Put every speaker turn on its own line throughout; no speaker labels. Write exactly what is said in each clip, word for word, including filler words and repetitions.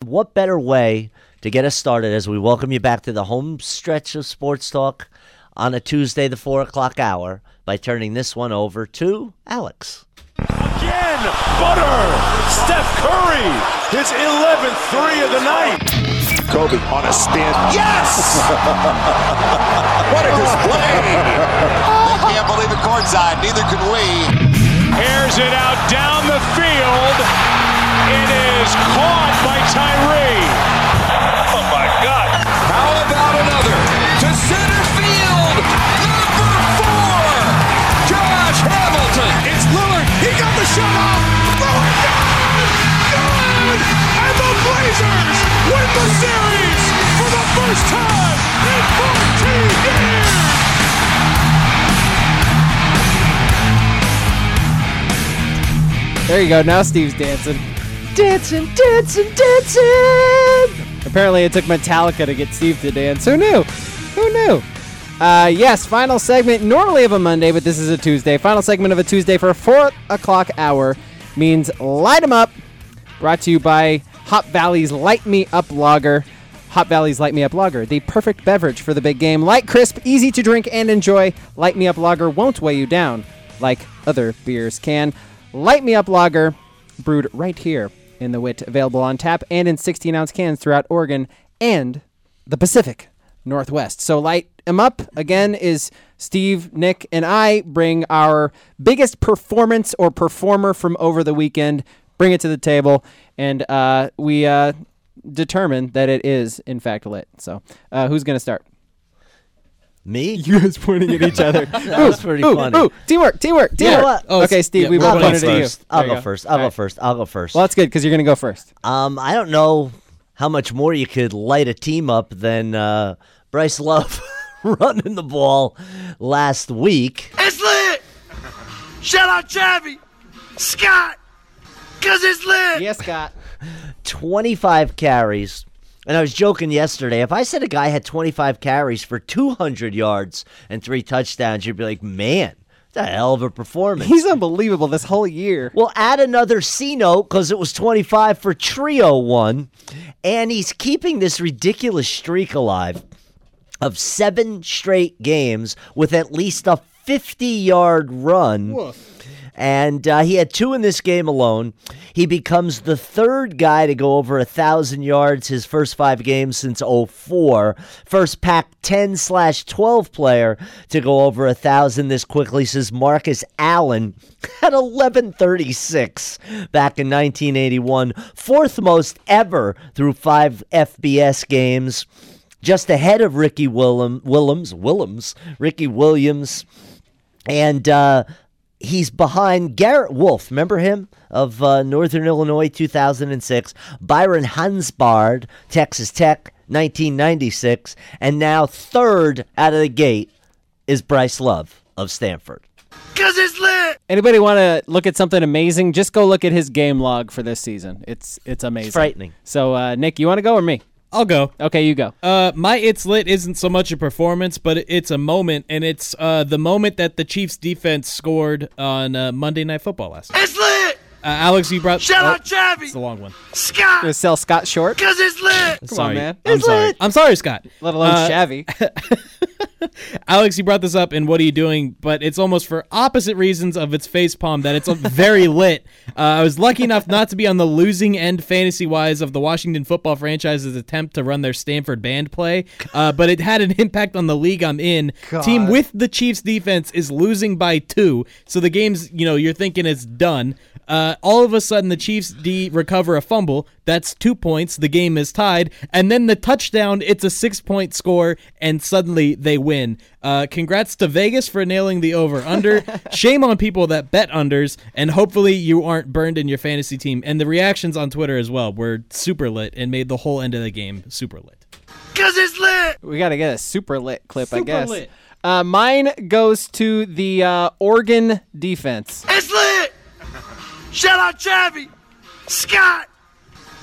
what better way to get us started as we welcome you back to the home stretch of sports talk on a Tuesday, the four o'clock hour, by turning this one over to Alex.
Again, Butter! Steph Curry, his eleventh three of the night. Kobe on a spin. Yes! What a display!
I can't believe it courtside. Neither can we.
Airs it out down the field. It is caught by Tyree. Oh, my God.
How about another? To center field. Number four. Josh Hamilton.
It's Lillard. He got the shot off. Lillard, good! Good! And the Blazers win the series for the first time in fourteen years!
There you go. Now Steve's dancing.
Dancing, dancing, dancing!
Apparently it took Metallica to get Steve to dance. Who knew? Who knew? Uh, yes, final segment, normally of a Monday, but this is a Tuesday. Final segment of a Tuesday for a four o'clock hour means Light 'em Up, brought to you by Hop Valley's Light Me Up Lager. Hop Valley's Light Me Up Lager, the perfect beverage for the big game. Light, crisp, easy to drink and enjoy. Light Me Up Lager won't weigh you down like other beers can. Light Me Up Lager, brewed right here in the Wit, available on tap and in sixteen-ounce cans throughout Oregon and the Pacific Northwest. So Light 'em Up, again, is Steve, Nick, and I bring our biggest performance or performer from over the weekend, bring it to the table, and uh, we uh, determine that it is, in fact, lit. So uh, who's going to start?
Me?
You guys pointing at each other.
That was pretty
ooh,
funny.
Ooh, teamwork, teamwork, teamwork.
You know what?
Oh,
okay, Steve,
yeah,
we
we're
both
I'll go
pointed at you.
first. I'll
There you
go first. I'll go
right.
first. I'll go first.
Well, that's good because you're going to go first.
Um, I don't know how much more you could light a team up than uh, Bryce Love running the ball last week.
It's lit! Shout out Javi! Scott! Cause it's lit!
Yes, Scott.
twenty-five carries. And I was joking yesterday. If I said a guy had twenty-five carries for two hundred yards and three touchdowns, you'd be like, man, that's a hell of a performance.
He's unbelievable this whole year.
Well, add another C note because it was twenty-five for Trio one. And he's keeping this ridiculous streak alive of seven straight games with at least a fifty-yard run.
Whoa.
And uh, he had two in this game alone. He becomes the third guy to go over one thousand yards his first five games since oh four. First Pac ten slash twelve player to go over one thousand this quickly since Marcus Allen had eleven thirty-six back in nineteen eighty-one. Fourth most ever through five F B S games. Just ahead of Ricky Willem, Willems, Willems, Ricky Williams. And, uh, he's behind Garrett Wolf, remember him, of uh, Northern Illinois, two thousand six. Byron Hansbard, Texas Tech, nineteen ninety-six. And now third out of the gate is Bryce Love of Stanford.
Cause it's lit!
Anybody want to look at something amazing? Just go look at his game log for this season. It's it's amazing.
It's frightening.
So, uh, Nick, you want to go or me?
I'll go.
Okay, you go.
Uh, my It's Lit isn't so much a performance, but it's a moment, and it's uh, the moment that the Chiefs defense scored on uh, Monday Night Football last night.
It's lit!
Uh, Alex, you brought...
Shout
oh,
out Javi!
It's a long one.
Scott!
Gonna sell Scott short?
Cause it's lit!
Come
sorry.
on, man.
I'm
It's
sorry.
lit.
I'm sorry, Scott.
Let alone
Uh,
Shabby.
Alex, you brought this up in What Are You Doing? But it's almost for opposite reasons of its facepalm that it's very lit. Uh, I was lucky enough not to be on the losing end fantasy-wise of the Washington football franchise's attempt to run their Stanford band play, uh, but it had an impact on the league I'm in.
God.
Team with the Chiefs defense is losing by two, so the game's, you know, you're thinking it's done. Uh, all of a sudden, the Chiefs D recover a fumble. That's two points. The game is tied. And then the touchdown, it's a six-point score, and suddenly they win. Uh, congrats to Vegas for nailing the over-under. Shame on people that bet unders, and hopefully you aren't burned in your fantasy team. And the reactions on Twitter as well were super lit and made the whole end of the game super lit.
Cause it's lit!
We got to get a super lit clip, I
Super
guess.
lit.
Uh, mine goes to the uh, Oregon defense.
It's lit! Shout out Javi! Scott!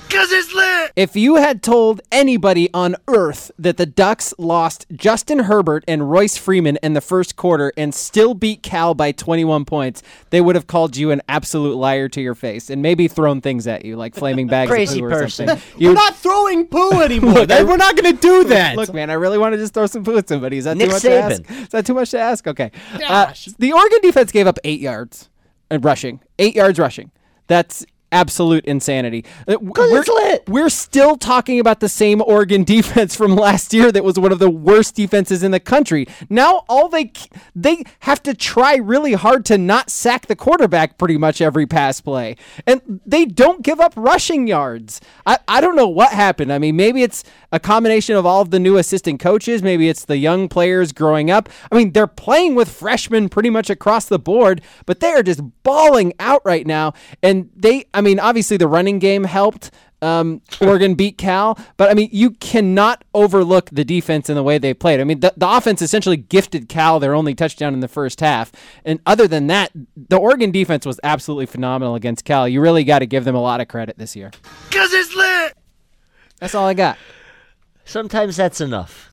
Cause it's lit.
If you had told anybody on earth that the Ducks lost Justin Herbert and Royce Freeman in the first quarter and still beat Cal by twenty-one points, they would have called you an absolute liar to your face and maybe thrown things at you like flaming bags
Crazy
of poo or
person.
something.
We're not throwing poo anymore. That- we're not going to do that.
Look, man, I really want to just throw some poo at somebody. Is that
Nick
too much
Saban.
to ask? Is that too much to ask? Okay. Uh,
Gosh.
the Oregon defense gave up eight yards uh, rushing. Eight yards rushing. That's absolute insanity. Uh, we're,
it's lit.
we're still talking about the same Oregon defense from last year that was one of the worst defenses in the country. Now all they they have to try really hard to not sack the quarterback pretty much every pass play. And they don't give up rushing yards. I, I don't know what happened. I mean, maybe it's a combination of all of the new assistant coaches. Maybe it's the young players growing up. I mean, they're playing with freshmen pretty much across the board, but they are just balling out right now. And they, I mean, obviously the running game helped um, Oregon beat Cal, but I mean, you cannot overlook the defense and the way they played. I mean, the, the offense essentially gifted Cal their only touchdown in the first half. And other than that, the Oregon defense was absolutely phenomenal against Cal. You really got to give them a lot of credit this year.
Cause it's lit.
That's all I got.
Sometimes that's enough.